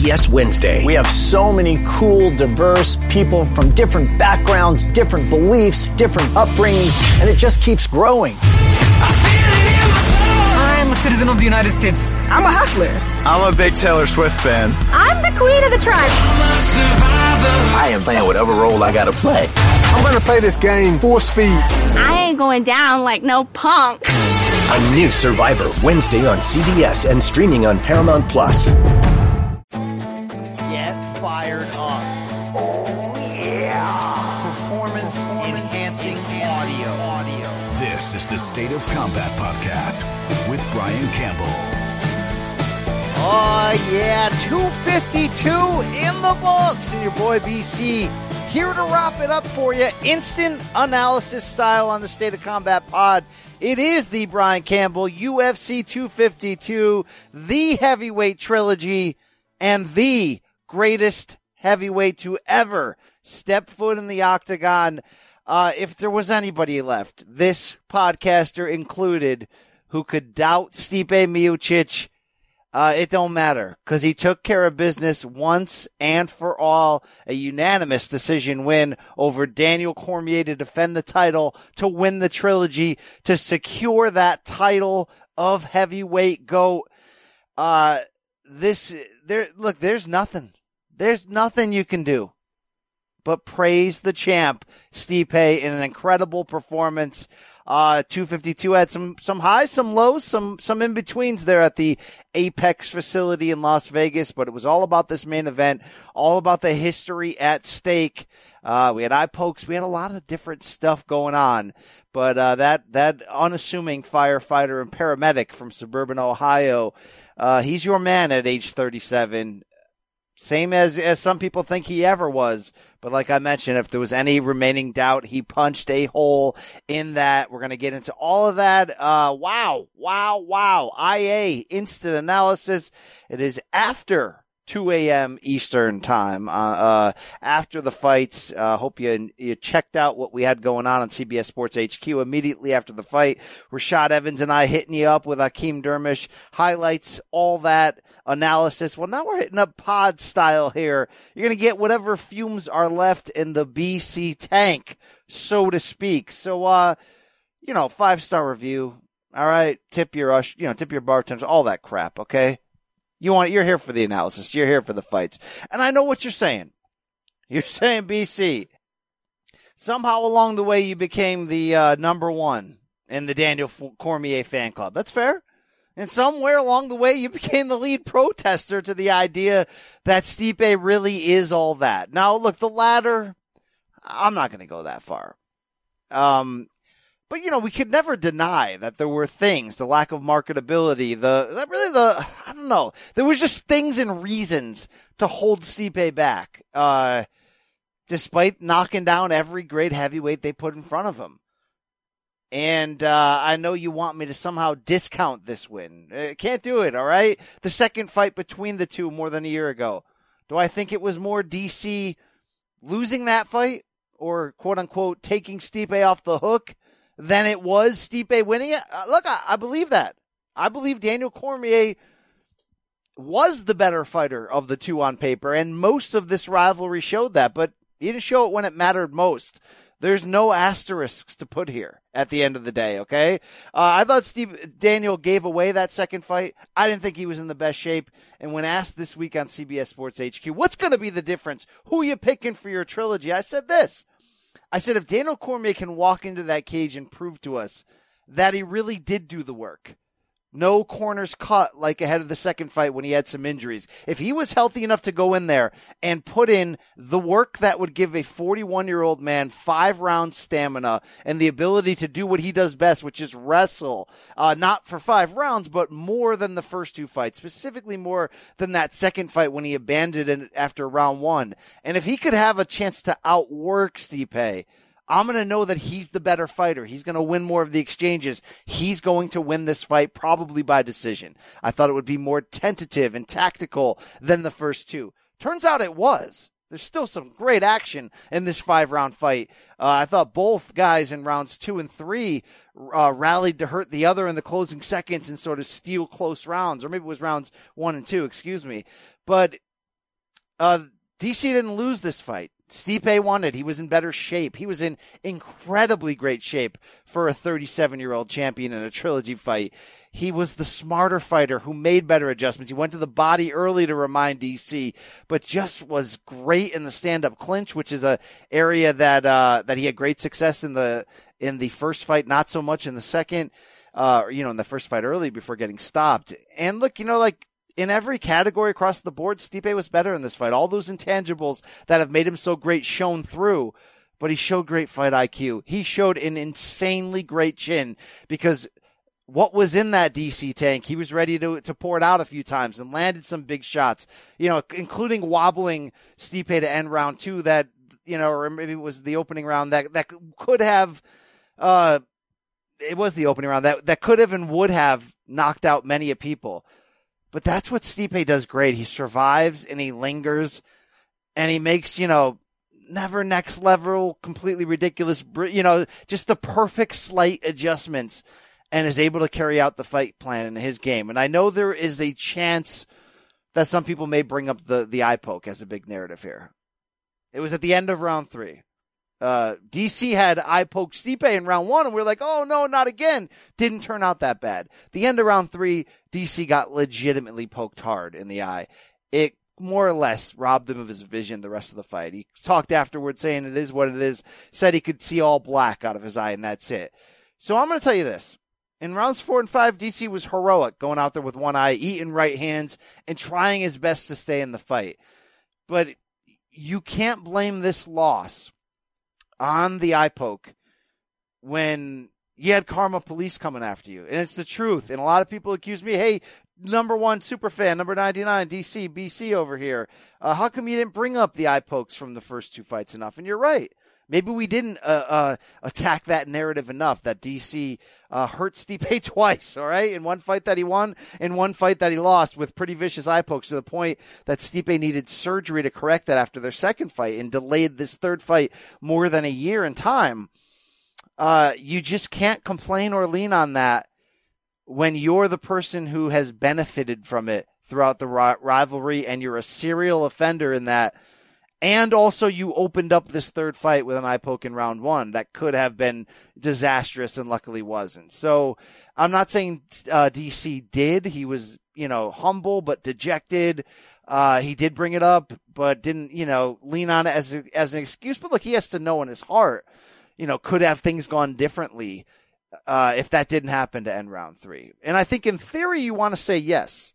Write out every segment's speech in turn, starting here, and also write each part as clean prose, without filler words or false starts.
CBS Wednesday. We have so many cool, diverse people from different backgrounds, different beliefs, different upbringings, and it just keeps growing. I'm a citizen of the United States. I'm a hustler. I'm a big Taylor Swift fan. I'm the queen of the tribe. I am playing whatever role I gotta play. I'm gonna play this game full speed. I ain't going down like no punk. A new Survivor Wednesday on CBS and streaming on Paramount Plus. Get fired up. Oh, yeah. Performance enhancing audio. This is the State of Combat Podcast with Brian Campbell. Oh, yeah. 252 in the books. And your boy BC here to wrap it up for you. Instant analysis style on the State of Combat Pod. It is the Brian Campbell UFC 252, the heavyweight trilogy, and the greatest heavyweight to ever step foot in the octagon. If there was anybody left, this podcaster included, who could doubt Stipe Miocic, it don't matter, because he took care of business once and for all. A unanimous decision win over Daniel Cormier to defend the title, to win the trilogy, to secure that title of heavyweight GOAT. There's nothing. There's nothing you can do but praise the champ, Stipe, in an incredible performance. 252 had some highs, some lows, some in-betweens there at the Apex facility in Las Vegas, but it was all about this main event, all about the history at stake. We had eye pokes. We had a lot of different stuff going on, but that unassuming firefighter and paramedic from suburban Ohio, he's your man at age 37. Same as some people think he ever was. But like I mentioned, if there was any remaining doubt, he punched a hole in that. We're going to get into all of that. Wow. IA instant analysis. It is after 2 a.m. Eastern time, after the fights. Hope you checked out what we had going on CBS Sports HQ immediately after the fight. Rashad Evans and I hitting you up with Akeem Dermish, highlights, all that analysis. Well, now we're hitting up pod style here. You're going to get whatever fumes are left in the BC tank, so to speak. So, 5-star review. All right. Tip your bartenders, all that crap. Okay. You're here for the analysis. You're here for the fights. And I know what you're saying. You're saying, BC, somehow along the way you became the number one in the Daniel Cormier fan club. That's fair. And somewhere along the way you became the lead protester to the idea that Stipe really is all that. Now, look, the latter, I'm not going to go that far. But, we could never deny that there were things, the lack of marketability, I don't know. There was just things and reasons to hold Stipe back, despite knocking down every great heavyweight they put in front of him. And I know you want me to somehow discount this win. Can't do it, all right? The second fight between the two more than a year ago. Do I think it was more DC losing that fight or, quote-unquote, taking Stipe off the hook than it was Stipe winning it? Look, I believe that. I believe Daniel Cormier was the better fighter of the two on paper, and most of this rivalry showed that, but he didn't show it when it mattered most. There's no asterisks to put here at the end of the day, okay? I thought Daniel gave away that second fight. I didn't think he was in the best shape. And when asked this week on CBS Sports HQ, what's going to be the difference? Who you picking for your trilogy? I said this. I said, if Daniel Cormier can walk into that cage and prove to us that he really did do the work, no corners cut like ahead of the second fight when he had some injuries. If he was healthy enough to go in there and put in the work that would give a 41-year-old man 5-round stamina and the ability to do what he does best, which is wrestle, not for 5 rounds, but more than the first two fights, specifically more than that second fight when he abandoned it after round 1. And if he could have a chance to outwork Stipe, I'm going to know that he's the better fighter. He's going to win more of the exchanges. He's going to win this fight probably by decision. I thought it would be more tentative and tactical than the first two. Turns out it was. There's still some great action in this 5-round fight. I thought both guys in rounds 2 and 3 rallied to hurt the other in the closing seconds and sort of steal close rounds. Or maybe it was rounds 1 and 2, excuse me. But DC didn't lose this fight. Stipe won it. He was in better shape. He was in incredibly great shape for a 37-year-old champion in a trilogy fight. He was the smarter fighter who made better adjustments. He went to the body early to remind DC, but just was great in the stand-up clinch, which is a area that he had great success in the first fight, not so much in the second, in the first fight early before getting stopped. And look, in every category across the board, Stipe was better in this fight. All those intangibles that have made him so great shone through, but he showed great fight IQ. He showed an insanely great chin because what was in that DC tank, he was ready to pour it out a few times and landed some big shots, including wobbling Stipe to end round 2 that, or maybe it was the opening round that could have, it was the opening round that could have and would have knocked out many a people. But that's what Stipe does great. He survives and he lingers and he makes, never next level, completely ridiculous, just the perfect slight adjustments and is able to carry out the fight plan in his game. And I know there is a chance that some people may bring up the eye poke as a big narrative here. It was at the end of round 3. DC had eye poke Stipe in round 1, and we were like, oh no, not again. Didn't turn out that bad. The end of round 3, DC got legitimately poked hard in the eye. It more or less robbed him of his vision the rest of the fight. He talked afterwards saying it is what it is, said he could see all black out of his eye, and that's it. So I'm going to tell you this. In rounds 4 and 5, DC was heroic, going out there with one eye, eating right hands, and trying his best to stay in the fight. But you can't blame this loss on the eye poke when you had Karma Police coming after you. And it's the truth. And a lot of people accuse me, hey, number 1 superfan, number 99, DC, BC over here. How come you didn't bring up the eye pokes from the first 2 fights enough? And you're right. Maybe we didn't attack that narrative enough that DC hurt Stipe twice, all right? In one fight that he won, in one fight that he lost with pretty vicious eye pokes to the point that Stipe needed surgery to correct that after their second fight and delayed this third fight more than a year in time. You just can't complain or lean on that when you're the person who has benefited from it throughout the rivalry and you're a serial offender in that. And also you opened up this third fight with an eye poke in round 1 that could have been disastrous and luckily wasn't. So I'm not saying DC did. He was, humble but dejected. He did bring it up but didn't, lean on it as an excuse. But look, he has to know in his heart, could have things gone differently if that didn't happen to end round 3. And I think in theory you want to say yes.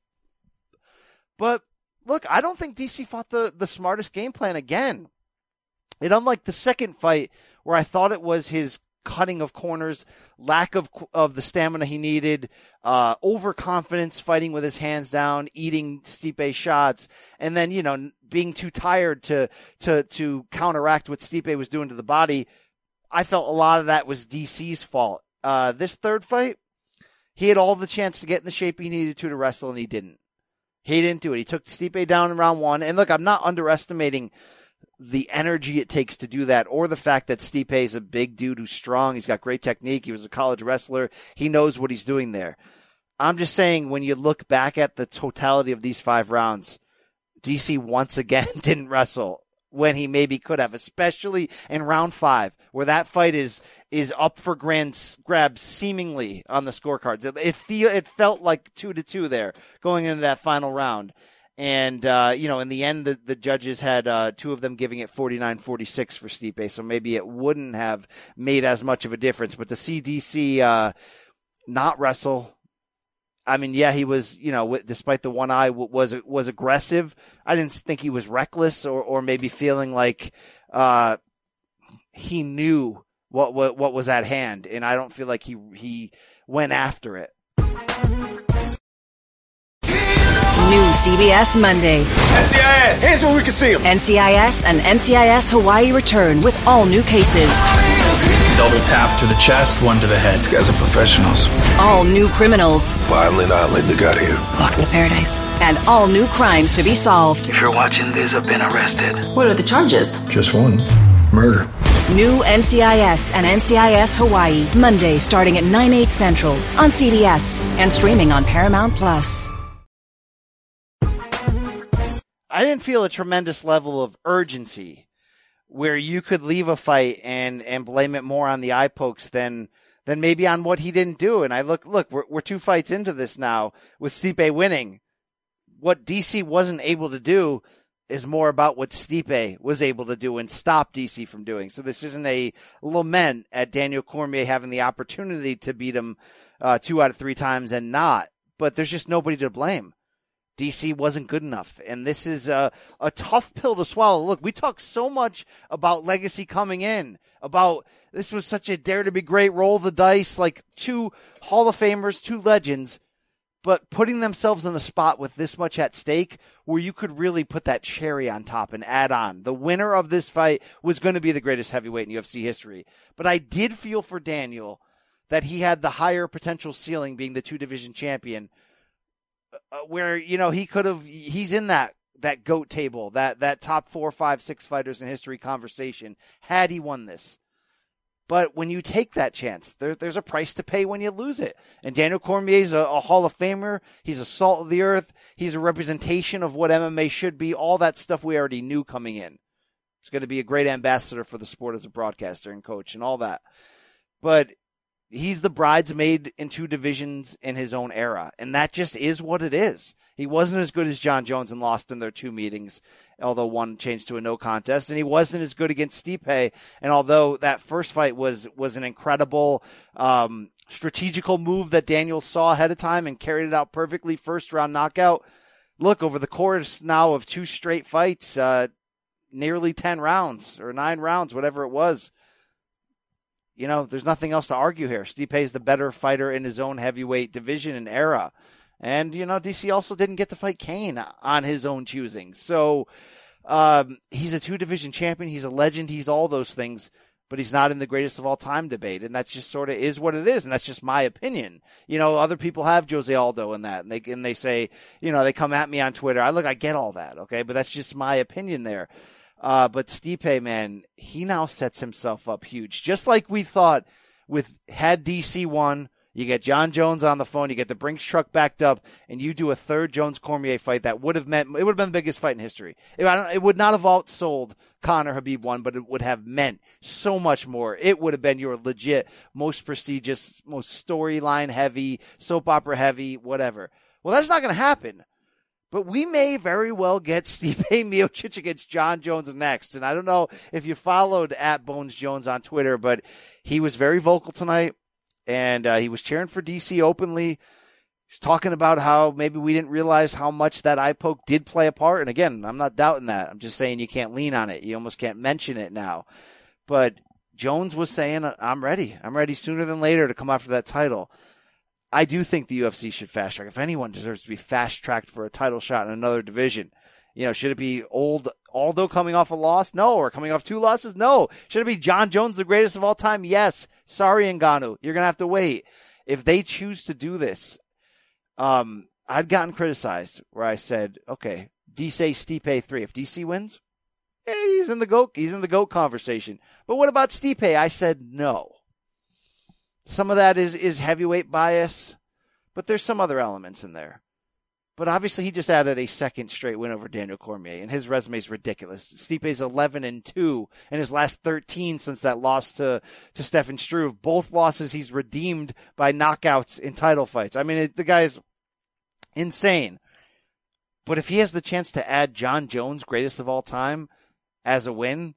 But look, I don't think DC fought the smartest game plan again. And unlike the second fight, where I thought it was his cutting of corners, lack of the stamina he needed, overconfidence fighting with his hands down, eating Stipe shots, and then, being too tired to counteract what Stipe was doing to the body, I felt a lot of that was DC's fault. This third fight, he had all the chance to get in the shape he needed to wrestle, and he didn't. He didn't do it. He took Stipe down in round 1. And look, I'm not underestimating the energy it takes to do that or the fact that Stipe is a big dude who's strong. He's got great technique. He was a college wrestler. He knows what he's doing there. I'm just saying when you look back at the totality of these 5 rounds, DC once again didn't wrestle when he maybe could have, especially in round 5, where that fight is up for grabs seemingly on the scorecards. It felt like 2-2 there going into that final round. And, in the end, the judges had 2 of them giving it 49-46 for Stipe, so maybe it wouldn't have made as much of a difference. But to see DC not wrestle, I mean, yeah, he was, despite the one eye, was aggressive. I didn't think he was reckless or maybe feeling like he knew what was at hand, and I don't feel like he went after it. New CBS Monday. NCIS! Hands where we can see them! NCIS and NCIS Hawaii return with all new cases. Double tap to the chest, 1 to the head. These guys are professionals. All new criminals. Violent island, they got here. Welcome to paradise. And all new crimes to be solved. If you're watching this, I've been arrested. What are the charges? Just one. Murder. New NCIS and NCIS Hawaii. Monday starting at 9/8 Central on CBS and streaming on Paramount+. I didn't feel a tremendous level of urgency where you could leave a fight and blame it more on the eye pokes than maybe on what he didn't do. And I look, we're 2 fights into this now with Stipe winning. What DC wasn't able to do is more about what Stipe was able to do and stop DC from doing. So this isn't a lament at Daniel Cormier having the opportunity to beat him 2 out of 3 times and not. But there's just nobody to blame. DC wasn't good enough, and this is a tough pill to swallow. Look, we talk so much about legacy coming in, about this was such a dare to be great, roll the dice, like 2 Hall of Famers, 2 legends, but putting themselves in the spot with this much at stake where you could really put that cherry on top and add on. The winner of this fight was going to be the greatest heavyweight in UFC history. But I did feel for Daniel that he had the higher potential ceiling being the 2-division champion, where, he could have, he's in that GOAT table, that top 4, 5, 6 fighters in history conversation, had he won this. But when you take that chance, there's a price to pay when you lose it. And Daniel Cormier's a Hall of Famer. He's a salt of the earth. He's a representation of what MMA should be. All that stuff we already knew coming in. He's going to be a great ambassador for the sport as a broadcaster and coach and all that. But he's the bridesmaid in 2 divisions in his own era. And that just is what it is. He wasn't as good as John Jones and lost in their 2 meetings, although one changed to a no contest. And he wasn't as good against Stipe. And although that first fight was an incredible strategical move that Daniel saw ahead of time and carried it out perfectly, 1st round knockout. Look, over the course now of 2 straight fights, nearly 10 rounds or 9 rounds, whatever it was, there's nothing else to argue here. Stipe is the better fighter in his own heavyweight division and era. And, DC also didn't get to fight Kane on his own choosing. So he's a 2-division champion. He's a legend. He's all those things. But he's not in the greatest of all time debate. And that's just sort of is what it is. And that's just my opinion. Other people have Jose Aldo in that. And they say, they come at me on Twitter. I get all that, okay? But that's just my opinion there. But Stipe, man, he now sets himself up huge. Just like we thought had DC won, you get John Jones on the phone, you get the Brinks truck backed up, and you do a 3rd Jones-Cormier fight that would have been the biggest fight in history. It would not have outsold Conor Khabib one, but it would have meant so much more. It would have been your legit, most prestigious, most storyline heavy, soap opera heavy, whatever. Well, that's not going to happen. But we may very well get Stipe Miocic against John Jones next. And I don't know if you followed @BonesJones on Twitter, but he was very vocal tonight. And he was cheering for DC openly. He's talking about how maybe we didn't realize how much that eye poke did play a part. And again, I'm not doubting that. I'm just saying you can't lean on it. You almost can't mention it now. But Jones was saying, I'm ready. I'm ready sooner than later to come after that title. I do think the UFC should fast track. If anyone deserves to be fast tracked for a title shot in another division, should it be Aldo coming off a loss? No. Or coming off 2 losses? No. Should it be John Jones, the greatest of all time? Yes. Sorry, Ngannou. You're going to have to wait. If they choose to do this, I'd gotten criticized where I said, okay, DC Stipe 3. If DC wins, he's in the GOAT conversation. But what about Stipe? I said no. Some of that is heavyweight bias, but there's some other elements in there. But obviously he just added a 2nd straight win over Daniel Cormier, and his resume is ridiculous. Stipe's 11-2 in his last 13 since that loss to Stefan Struve. Both losses he's redeemed by knockouts in title fights. I mean, the guy's insane. But if he has the chance to add John Jones, greatest of all time, as a win,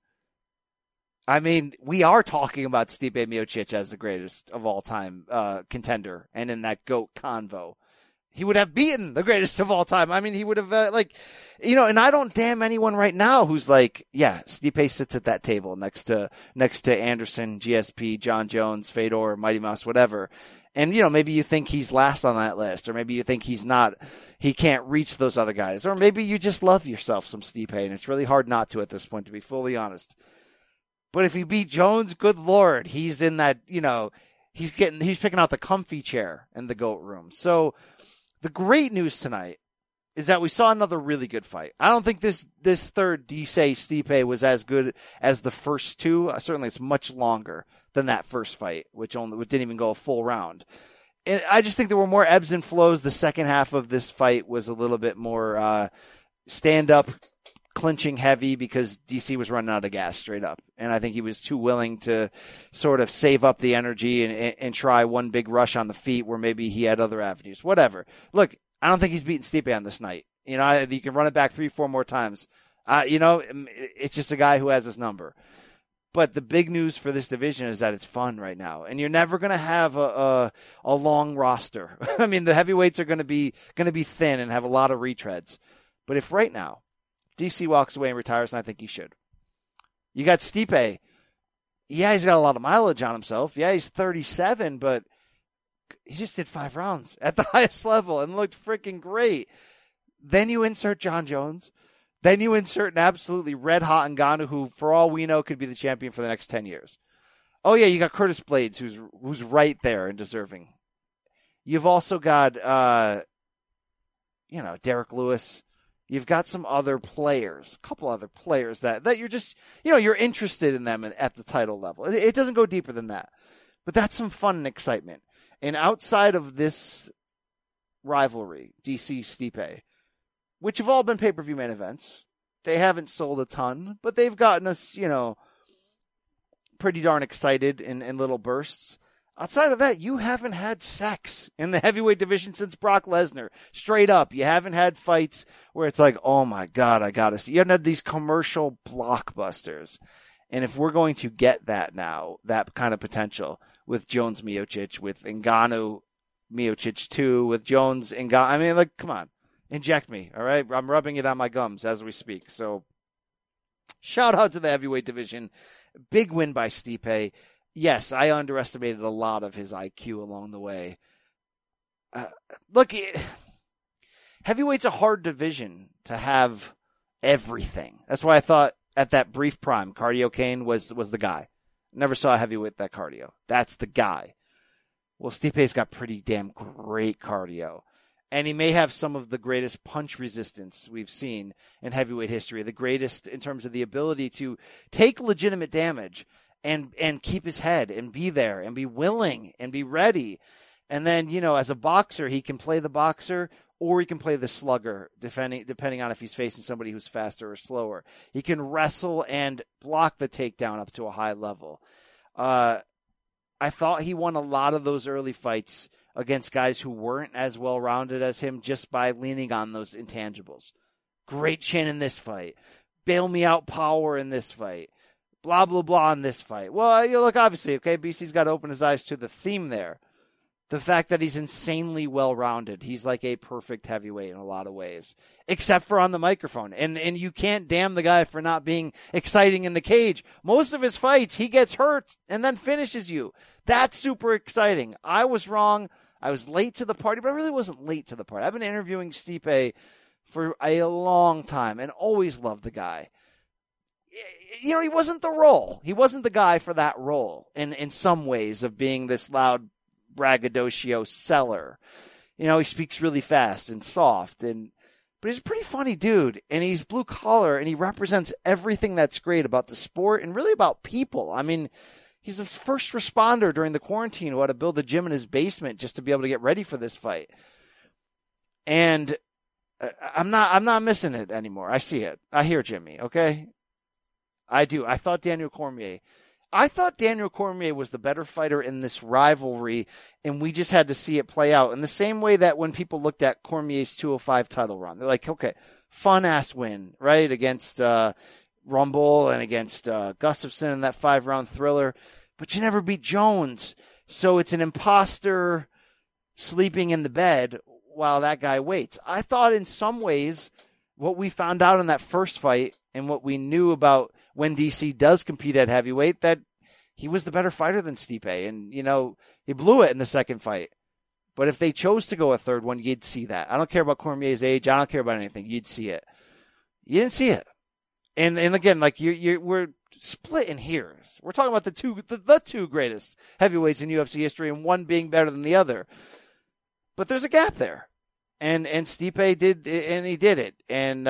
I mean, we are talking about Stipe Miocic as the greatest of all time contender, and in that GOAT convo. He would have beaten the greatest of all time. I mean, he would have, and I don't damn anyone right now who's like, yeah, Stipe sits at that table next to Anderson, GSP, John Jones, Fedor, Mighty Mouse, whatever. And, maybe you think he's last on that list, or maybe you think he can't reach those other guys, or maybe you just love yourself some Stipe, and it's really hard not to at this point, to be fully honest. But if he beat Jones, good Lord, he's in that, he's picking out the comfy chair in the GOAT room. So, the great news tonight is that we saw another really good fight. I don't think this 3rd DC Stipe was as good as the first 2. Certainly it's much longer than that first fight, which didn't even go a full round. And I just think there were more ebbs and flows. The second half of this fight was a little bit more stand up clinching heavy because DC was running out of gas straight up. And I think he was too willing to sort of save up the energy and try one big rush on the feet where maybe he had other avenues. Whatever. Look, I don't think he's beating Stipe on this night. You know, you can run it back 3-4 more times. You know, it's just a guy who has his number. But the big news for this division is that it's fun right now, and you're never going to have a long roster. I mean, the heavyweights are going to be thin and have a lot of retreads. But if right now DC walks away and retires, and I think he should, you got Stipe. Yeah, he's got a lot of mileage on himself. Yeah, he's 37, but he just did 5 rounds at the highest level and looked freaking great. Then you insert John Jones. Then you insert an absolutely red-hot Ngannou who, for all we know, could be the champion for the next 10 years. Oh, yeah, you got Curtis Blades, who's right there and deserving. You've also got, Derek Lewis. You've got some other players, a couple other players that you're just, you're interested in them at the title level. It doesn't go deeper than that. But that's some fun and excitement. And outside of this rivalry, DC-Stipe, which have all been pay-per-view main events. They haven't sold a ton, but they've gotten us, pretty darn excited in little bursts. Outside of that, you haven't had sex in the heavyweight division since Brock Lesnar. Straight up, you haven't had fights where it's like, oh my God, I gotta see. You haven't had these commercial blockbusters. And if we're going to get that now, that kind of potential with Jones Miocic, with Ngannou Miocic too, with Jones Ngannou, I mean, come on. Inject me, all right? I'm rubbing it on my gums as we speak. So, shout out to the heavyweight division. Big win by Stipe. Yes, I underestimated a lot of his IQ along the way. Heavyweight's a hard division to have everything. That's why I thought at that brief prime, Cardio Kane was the guy. Never saw a heavyweight that cardio. That's the guy. Well, Stipe's got pretty damn great cardio. And he may have some of the greatest punch resistance we've seen in heavyweight history, the greatest in terms of the ability to take legitimate damage and keep his head and be there and be willing and be ready. And then, as a boxer, he can play the boxer or he can play the slugger, depending on if he's facing somebody who's faster or slower. He can wrestle and block the takedown up to a high level. I thought he won a lot of those early fights against guys who weren't as well-rounded as him just by leaning on those intangibles. Great chin in this fight. Bail me out power in this fight. Blah, blah, blah in this fight. Well, look, obviously, okay, BC's got to open his eyes to the theme there. The fact that he's insanely well-rounded. He's like a perfect heavyweight in a lot of ways, except for on the microphone. And you can't damn the guy for not being exciting in the cage. Most of his fights, he gets hurt and then finishes you. That's super exciting. I was wrong. I was late to the party, but I really wasn't late to the party. I've been interviewing Stipe for a long time and always loved the guy. He wasn't the role. He wasn't the guy for that role in some ways of being this loud braggadocio seller. He speaks really fast and soft, but he's a pretty funny dude, and he's blue collar, and he represents everything that's great about the sport and really about people. I mean, he's the first responder during the quarantine who had to build a gym in his basement just to be able to get ready for this fight. And I'm not missing it anymore. I see it. I hear Jimmy, okay? I do. I thought Daniel Cormier was the better fighter in this rivalry, and we just had to see it play out in the same way that when people looked at Cormier's 205 title run, they're like, okay, fun-ass win, right, against Rumble and against Gustafsson in that 5-round thriller, but you never beat Jones, so it's an imposter sleeping in the bed while that guy waits. I thought in some ways what we found out in that first fight and what we knew about when DC does compete at heavyweight, that he was the better fighter than Stipe. And, he blew it in the second fight. But if they chose to go a third one, you'd see that. I don't care about Cormier's age. I don't care about anything. You'd see it. You didn't see it. And again, we're splitting here. We're talking about the two greatest heavyweights in UFC history and one being better than the other. But there's a gap there. And Stipe did, and he did it. And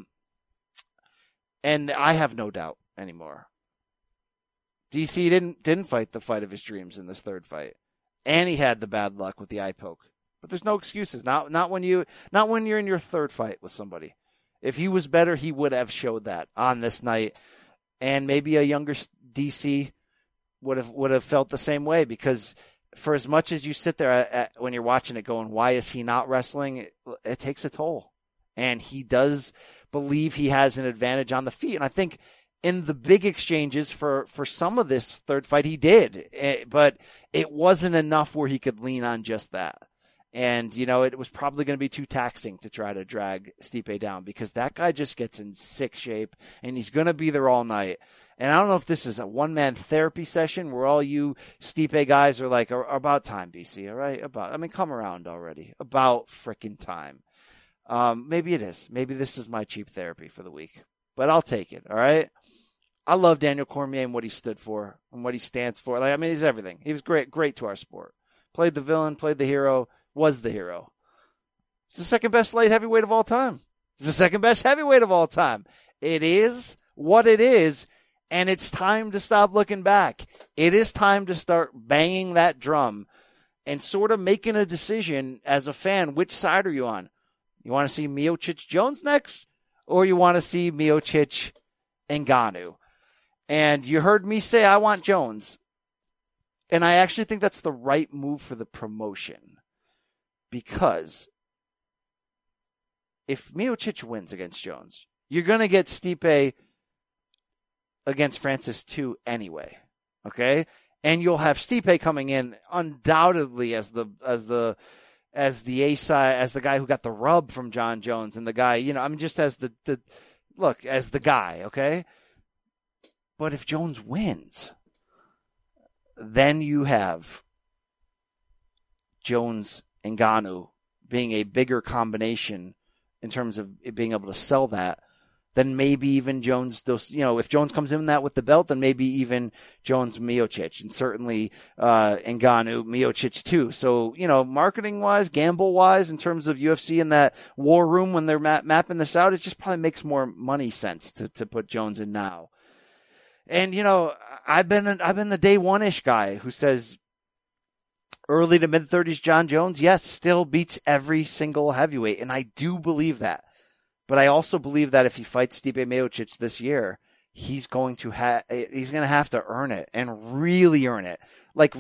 I have no doubt anymore. DC didn't fight the fight of his dreams in this third fight. And he had the bad luck with the eye poke. But there's no excuses. Not when you're in your third fight with somebody. If he was better, he would have showed that on this night. And maybe a younger DC would have felt the same way, because for as much as you sit there when you're watching it going, why is he not wrestling? It takes a toll. And he does believe he has an advantage on the feet. And I think in the big exchanges for some of this third fight, he did. But it wasn't enough where he could lean on just that. And, it was probably going to be too taxing to try to drag Stipe down, because that guy just gets in sick shape and he's going to be there all night. And I don't know if this is a one-man therapy session where all you Stipe guys are like, about time, BC, all right? Come around already. About frickin' time. Maybe it is. Maybe this is my cheap therapy for the week. But I'll take it, all right? I love Daniel Cormier and what he stood for and what he stands for. He's everything. He was great to our sport. Played the villain, played the hero, was the hero. He's the second best light heavyweight of all time. He's the second best heavyweight of all time. It is what it is, and it's time to stop looking back. It is time to start banging that drum and sort of making a decision as a fan. Which side are you on? You want to see Miocic Jones next, or you want to see Miocic Ngannou? And you heard me say I want Jones. And I actually think that's the right move for the promotion. Because if Miocic wins against Jones, you're going to get Stipe against Francis too anyway. Okay? And you'll have Stipe coming in undoubtedly as the A side, as the guy who got the rub from John Jones, and the guy, just as as the guy, okay? But if Jones wins, then you have Jones Ngannou being a bigger combination in terms of it being able to sell that, then maybe even Jones, if Jones comes in that with the belt, then maybe even Jones Miocic, and certainly Ngannou Miocic too. So, marketing wise, gamble wise, in terms of UFC in that war room when they're mapping this out, it just probably makes more money sense to put Jones in now. And, I've been the day one-ish guy who says early to mid-30s John Jones, yes, still beats every single heavyweight. And I do believe that. But I also believe that if he fights Stipe Miocic this year, he's going to have to earn it, and really earn it. Like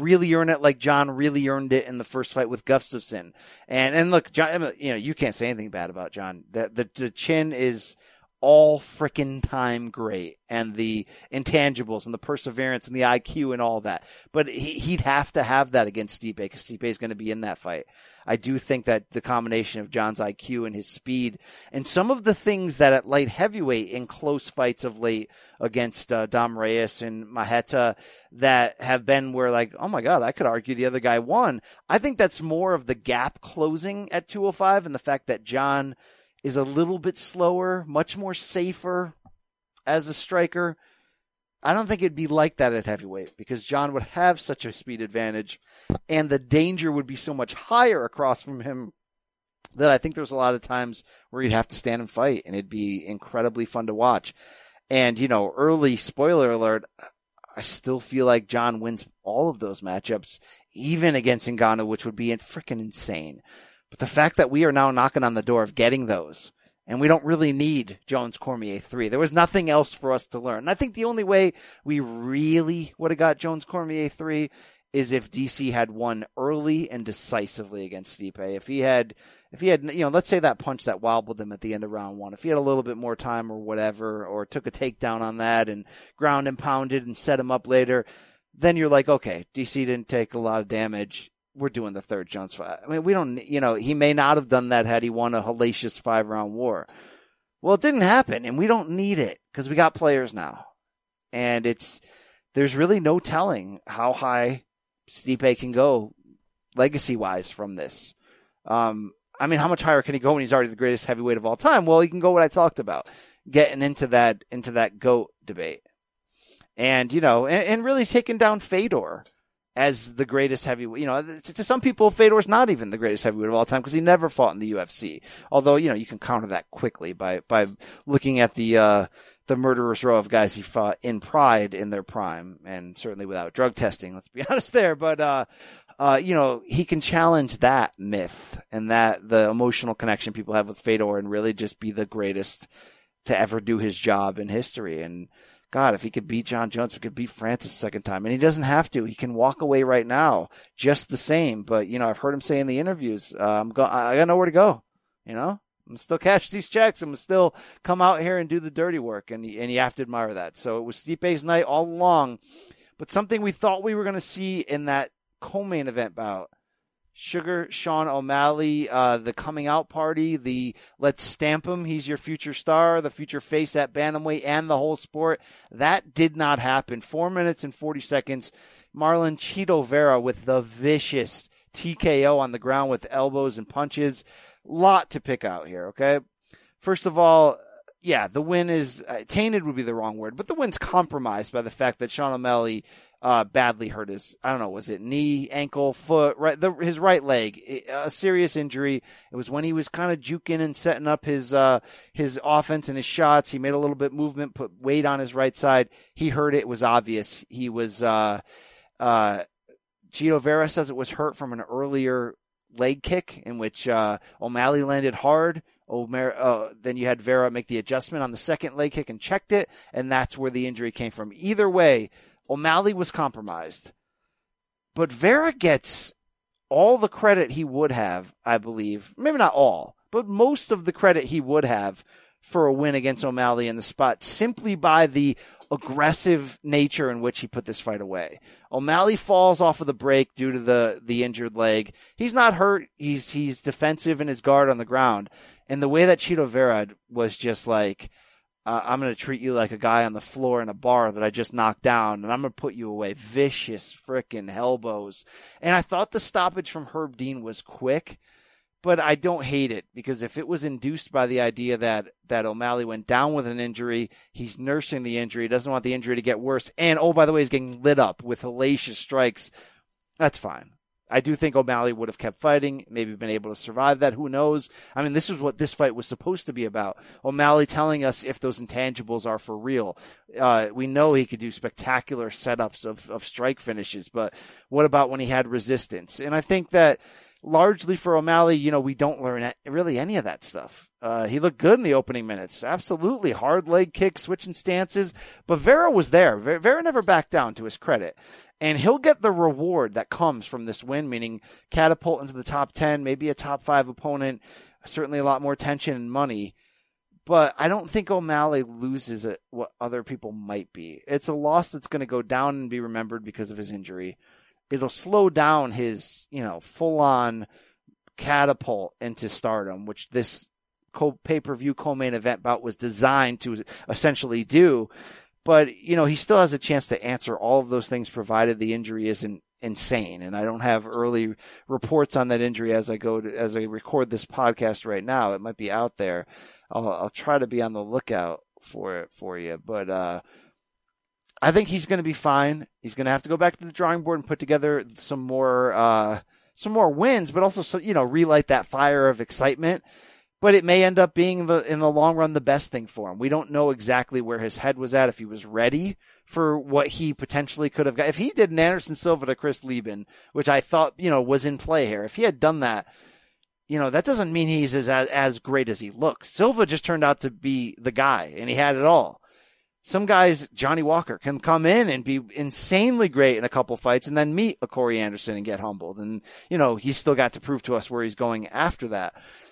John really earned it in the first fight with Gustafsson. And look, John, you can't say anything bad about John. The chin is all frickin' time great, and the intangibles and the perseverance and the IQ and all that. But he'd have to have that against Stipe, because Stipe is going to be in that fight. I do think that the combination of John's IQ and his speed and some of the things that at light heavyweight in close fights of late against Dom Reyes and Maheta that have been where, like, oh my God, I could argue the other guy won. I think that's more of the gap closing at 205, and the fact that John is a little bit slower, much more safer as a striker. I don't think it'd be like that at heavyweight, because John would have such a speed advantage and the danger would be so much higher across from him that I think there's a lot of times where he'd have to stand and fight, and it'd be incredibly fun to watch. And, early spoiler alert, I still feel like John wins all of those matchups, even against Ngannou, which would be freaking insane. But the fact that we are now knocking on the door of getting those, and we don't really need Jones Cormier 3. There was nothing else for us to learn. And I think the only way we really would have got Jones Cormier 3 is if DC had won early and decisively against Stipe. If he had, let's say that punch that wobbled him at the end of round 1, if he had a little bit more time or whatever, or took a takedown on that and ground and pounded and set him up later, then you're like, okay, DC didn't take a lot of damage. We're doing the third Jones fight. I mean, we don't, he may not have done that had he won a hellacious 5-round war. Well, it didn't happen, and we don't need it, because we got players now. And there's really no telling how high Stipe can go legacy-wise from this. How much higher can he go when he's already the greatest heavyweight of all time? Well, he can go what I talked about, getting into that GOAT debate. And, and really taking down Fedor as the greatest heavyweight. To some people, Fedor's not even the greatest heavyweight of all time, because he never fought in the UFC. Although, you can counter that quickly by looking at the the murderer's row of guys he fought in Pride in their prime, and certainly without drug testing, let's be honest there. But, he can challenge that myth and that the emotional connection people have with Fedor and really just be the greatest to ever do his job in history. And God, if he could beat John Jones, if he could beat Francis a second time, and he doesn't have to, he can walk away right now just the same. But, I've heard him say in the interviews, I got nowhere to go, I'm still cash these checks. I'm still come out here and do the dirty work. And you have to admire that. So it was Stipe's night all along, but something we thought we were going to see in that co-main event bout, Sugar Sean O'Malley, the coming out party, the let's stamp him, he's your future star, the future face at bantamweight and the whole sport. That did not happen. 4 minutes and 40 seconds. Marlon Chito Vera with the vicious TKO on the ground with elbows and punches. Lot to pick out here, okay? First of all, the win is tainted would be the wrong word, but the win's compromised by the fact that Sean O'Malley badly hurt his, was it knee, ankle, foot, his right leg, a serious injury. It was when he was kind of juking and setting up his offense and his shots. He made a little bit movement, put weight on his right side. He hurt it. It was obvious. He was, Chito Vera says it was hurt from an earlier leg kick in which O'Malley landed hard. Then you had Vera make the adjustment on the second leg kick and checked it, and that's where the injury came from. Either way, O'Malley was compromised. But Vera gets all the credit he would have, I believe. Maybe not all, but most of the credit he would have for a win against O'Malley in the spot simply by the aggressive nature in which he put this fight away. O'Malley falls off of the break due to the injured leg. He's not hurt. He's defensive in his guard on the ground. And the way that Chito Vera was just like, I'm going to treat you like a guy on the floor in a bar that I just knocked down, and I'm going to put you away. Vicious frickin' elbows. And I thought the stoppage from Herb Dean was quick, but I don't hate it, because if it was induced by the idea that O'Malley went down with an injury, he's nursing the injury, doesn't want the injury to get worse, and oh, by the way, he's getting lit up with hellacious strikes, that's fine. I do think O'Malley would have kept fighting, maybe been able to survive that. Who knows? I mean, this is what this fight was supposed to be about. O'Malley telling us if those intangibles are for real. We know he could do spectacular setups of strike finishes, but what about when he had resistance? And I think that largely for O'Malley, we don't learn really any of that stuff. He looked good in the opening minutes. Absolutely. Hard leg kicks, switching stances. But Vera was there. Vera never backed down, to his credit. And he'll get the reward that comes from this win, meaning catapult into the top 10, maybe a top 5 opponent, certainly a lot more tension and money. But I don't think O'Malley loses at what other people might be. It's a loss that's going to go down and be remembered because of his injury. It'll slow down his, full-on catapult into stardom, which this pay-per-view co-main event bout was designed to essentially do. But, he still has a chance to answer all of those things provided the injury isn't insane. And I don't have early reports on that injury as I record this podcast right now. It might be out there. I'll try to be on the lookout for it for you. But, I think he's going to be fine. He's going to have to go back to the drawing board and put together some more wins, but also, relight that fire of excitement. But it may end up being in the long run the best thing for him. We don't know exactly where his head was at, if he was ready for what he potentially could have got. If he did an Anderson Silva to Chris Lieben, which I thought, was in play here, if he had done that, that doesn't mean he's as great as he looks. Silva just turned out to be the guy, and he had it all. Some guys, Johnny Walker, can come in and be insanely great in a couple fights and then meet a Corey Anderson and get humbled. And, he's still got to prove to us where he's going after that.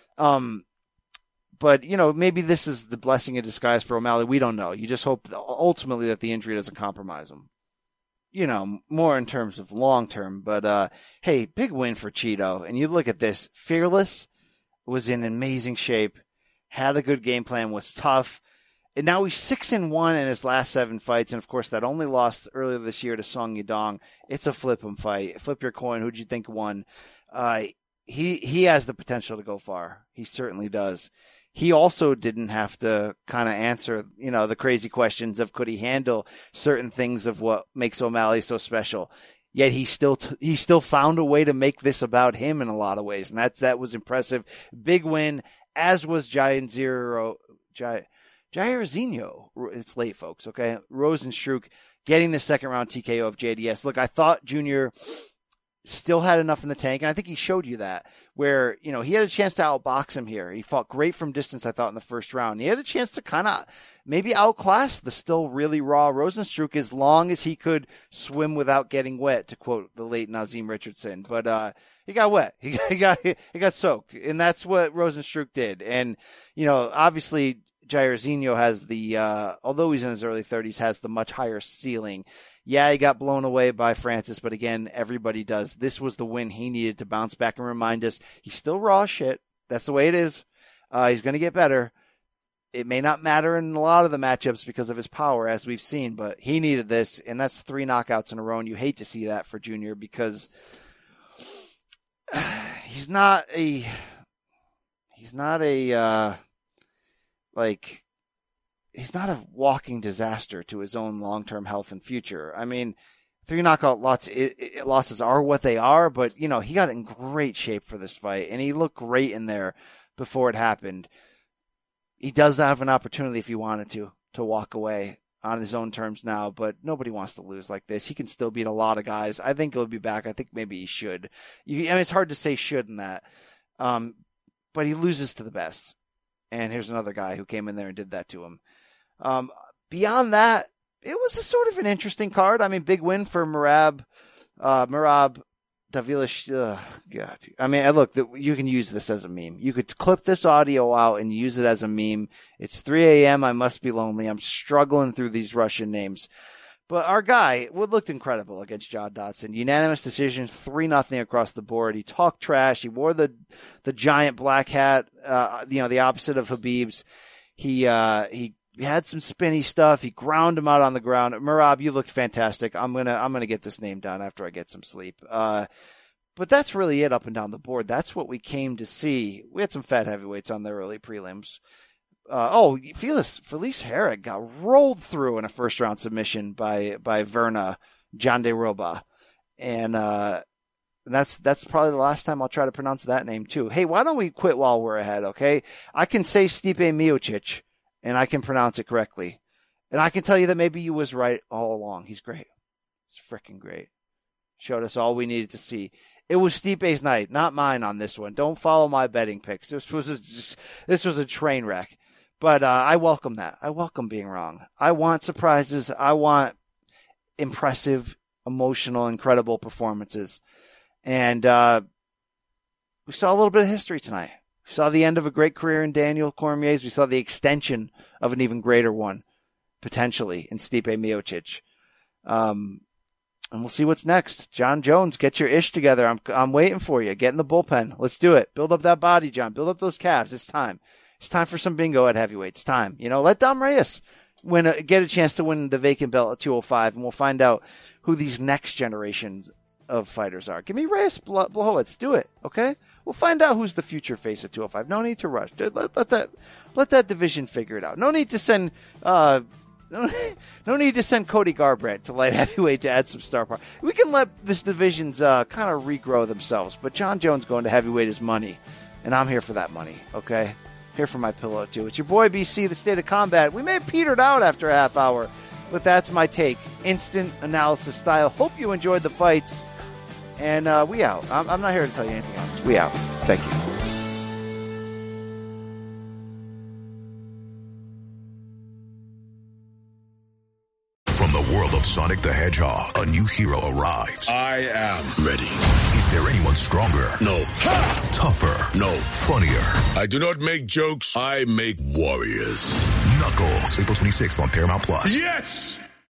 But, maybe this is the blessing in disguise for O'Malley. We don't know. You just hope ultimately that the injury doesn't compromise him. More in terms of long term. But, hey, big win for Chito. And you look at this. Fearless was in amazing shape, had a good game plan, was tough. And now he's 6-1 in his last 7 fights. And, of course, that only lost earlier this year to Song Yadong. It's a flip him fight. Flip your coin. Who'd you think won? He has the potential to go far. He certainly does. He also didn't have to kind of answer, the crazy questions of could he handle certain things of what makes O'Malley so special. Yet he still found a way to make this about him in a lot of ways. And that was impressive. Big win, as was Jairzinho Jairzinho, it's late, folks, okay? Rozenstruik getting the second-round TKO of JDS. Look, I thought Junior still had enough in the tank, and I think he showed you that, where, he had a chance to outbox him here. He fought great from distance, I thought, in the first round. He had a chance to kind of maybe outclass the still really raw Rozenstruik as long as he could swim without getting wet, to quote the late Nazim Richardson. But he got wet. He got soaked, and that's what Rozenstruik did. And, obviously Jairzinho has the, although he's in his early 30s, has the much higher ceiling. Yeah, he got blown away by Francis, but again, everybody does. This was the win he needed to bounce back and remind us he's still raw as shit. That's the way it is. He's going to get better. It may not matter in a lot of the matchups because of his power, as we've seen, but he needed this, and that's 3 knockouts in a row, and you hate to see that for Junior because he's not a walking disaster to his own long-term health and future. I mean, 3 knockout losses are what they are, but, he got in great shape for this fight, and he looked great in there before it happened. He does have an opportunity if he wanted to walk away on his own terms now, but nobody wants to lose like this. He can still beat a lot of guys. I think he'll be back. I think maybe he should. It's hard to say should in that. But he loses to the best. And here's another guy who came in there and did that to him. Beyond that, it was a sort of an interesting card. I mean, big win for Merab Davilish. God. I mean, look, you can use this as a meme. You could clip this audio out and use it as a meme. It's 3 a.m. I must be lonely. I'm struggling through these Russian names. But our guy looked incredible against John Dodson. Unanimous decision, 3-0 across the board. He talked trash. He wore the giant black hat, the opposite of Khabib's. He had some spinny stuff. He ground him out on the ground. Merab, you looked fantastic. I'm gonna get this name down after I get some sleep. But that's really it up and down the board. That's what we came to see. We had some fat heavyweights on the early prelims. Felice Herrig got rolled through in a first round submission by Verna Jandiroba. And that's probably the last time I'll try to pronounce that name too. Hey, why don't we quit while we're ahead, okay? I can say Stipe Miocic and I can pronounce it correctly. And I can tell you that maybe you was right all along. He's great. He's freaking great. Showed us all we needed to see. It was Stipe's night, not mine on this one. Don't follow my betting picks. This was a train wreck. But I welcome that. I welcome being wrong. I want surprises. I want impressive, emotional, incredible performances. And we saw a little bit of history tonight. We saw the end of a great career in Daniel Cormier's. We saw the extension of an even greater one, potentially, in Stipe Miocic. And we'll see what's next. John Jones, get your ish together. I'm waiting for you. Get in the bullpen. Let's do it. Build up that body, John. Build up those calves. It's time. It's time for some bingo at heavyweight. It's time. Let Dom Reyes get a chance to win the vacant belt at 205, and we'll find out who these next generations of fighters are. Give me Reyes Blachowicz. Do it, okay? We'll find out who's the future face at 205. No need to rush. Let that division figure it out. No need to send Cody Garbrandt to light heavyweight to add some star power. We can let this division's kind of regrow themselves. But John Jones going to heavyweight is money, and I'm here for that money, okay? Here for my pillow, too. It's your boy, BC, the State of Combat. We may have petered out after a half hour, but that's my take. Instant analysis style. Hope you enjoyed the fights. And we out. I'm not here to tell you anything else. We out. Thank you. From the world of Sonic the Hedgehog, a new hero arrives. I am ready. Is there anyone stronger? No. Tougher? No. Funnier? I do not make jokes. I make warriors. Knuckles, April 26th on Paramount+. Yes!